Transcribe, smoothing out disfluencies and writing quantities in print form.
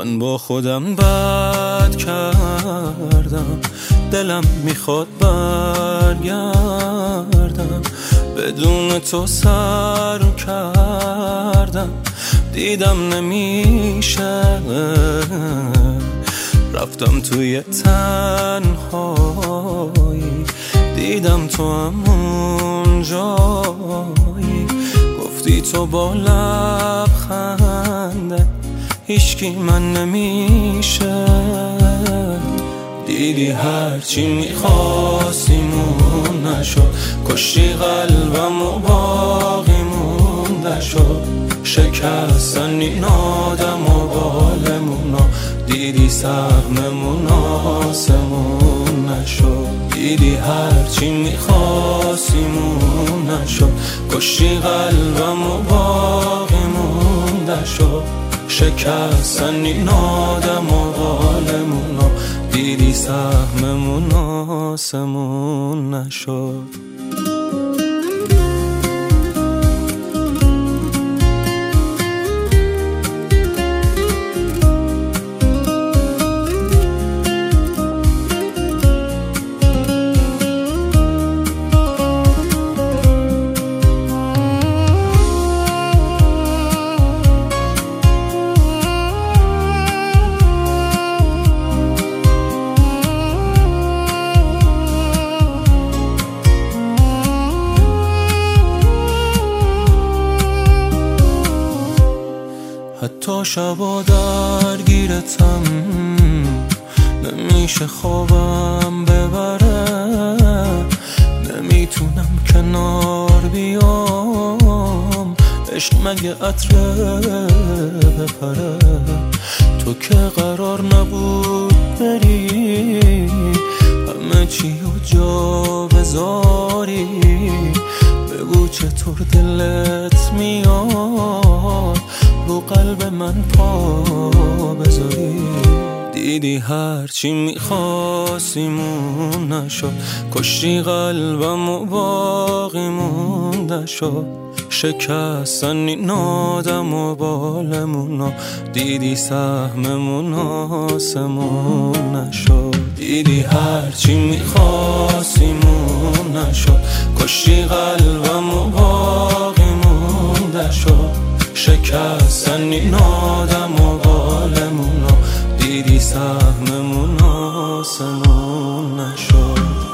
من با خودم بد کردم، دلم میخواد برگردم، بدون تو سر کردم، دیدم نمیشه، رفتم توی تنهایی، دیدم تو همون جایی، گفتی تو با لبخنده هیچکی من نمیشه، دیدی هرچی میخواستیمون نشد، کشتی قلبم و باقی مونده شد، شکستن این آدم و بالمونا، دیدی سهممون آسمون نشد، دیدی هرچی میخواستیمون نشد، کشتی قلبم و باقی مونده شد، شکستن این آدم و بالمونا، دیدی سهممون آسمون نشد. حتی شبا درگیرتم، نمیشه خوابم ببره، نمیتونم کنار بیام، عشق مگه عطره بپره، تو که قرار نبود بری، همه چی رو جا بذاری، بگو چطور دلت میاد رو قلب من پا بذاری، دیدی هرچی میخواستیمون نشد، کشتی قلبم و باقی مونده شد، شکستن این آدم و بالمونا، دیدی سهممون آسمون نشد، دیدی هرچی میخواستیمون نشد، کشتی قلبم و باقی مونده شد، شکستن این آدم و بالمونا، دیدی سهممون آسمون نشد.